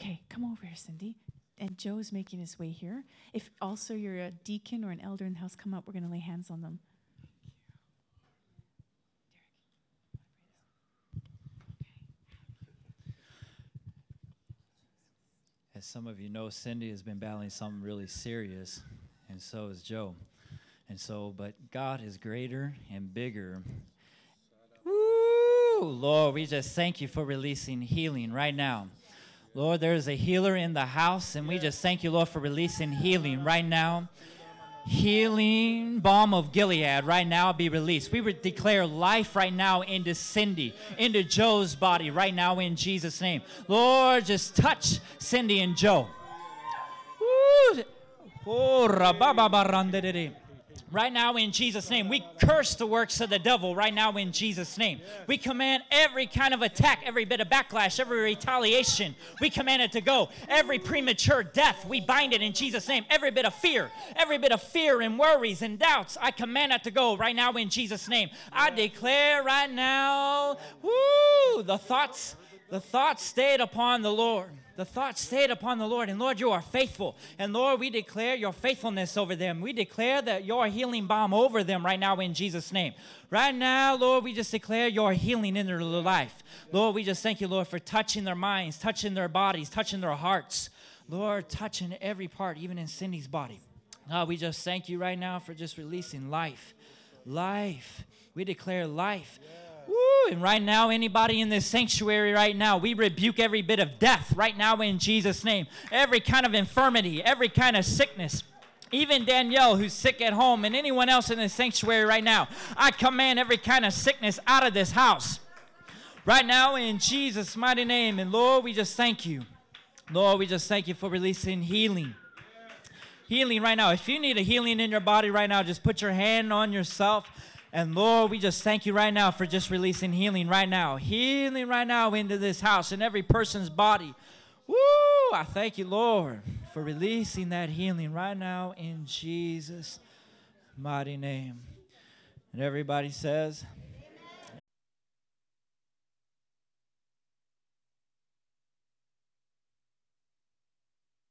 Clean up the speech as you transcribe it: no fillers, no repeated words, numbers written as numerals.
Okay, come over here, Cindy. And Joe's making his way here. If also you're a deacon or an elder in the house, come up. We're going to lay hands on them. As some of you know, Cindy has been battling something really serious, and so is Joe. But God is greater and bigger. Woo! Lord, we just thank you for releasing healing right now. Lord, there is a healer in the house, and we just thank you, Lord, for releasing healing right now. Healing balm of Gilead right now be released. We would declare life right now into Cindy, into Joe's body right now in Jesus' name. Lord, just touch Cindy and Joe. Woo! Oh, right now in Jesus' name, we curse the works of the devil right now in Jesus' name. We command every kind of attack, every bit of backlash, every retaliation, we command it to go. Every premature death, we bind it in Jesus' name. Every bit of fear and worries and doubts, I command it to go right now in Jesus' name. I declare right now, woo, the thoughts stayed upon the Lord. The thoughts stayed upon the Lord. And Lord, you are faithful. And Lord, we declare your faithfulness over them. We declare that your healing balm over them right now in Jesus' name. Right now, Lord, we just declare your healing in their life. Lord, we just thank you, Lord, for touching their minds, touching their bodies, touching their hearts. Lord, touching every part, even in Cindy's body. We just thank you right now for just releasing life. Life. We declare life. Woo, and right now, anybody in this sanctuary right now, we rebuke every bit of death right now in Jesus' name. Every kind of infirmity, every kind of sickness. Even Danielle, who's sick at home, and anyone else in this sanctuary right now, I command every kind of sickness out of this house. Right now in Jesus' mighty name. And Lord, we just thank you. Lord, we just thank you for releasing healing. Healing right now. If you need a healing in your body right now, just put your hand on yourself. And Lord, we just thank you right now for just releasing healing right now. Healing right now into this house and every person's body. Woo! I thank you, Lord, for releasing that healing right now in Jesus' mighty name. And everybody says...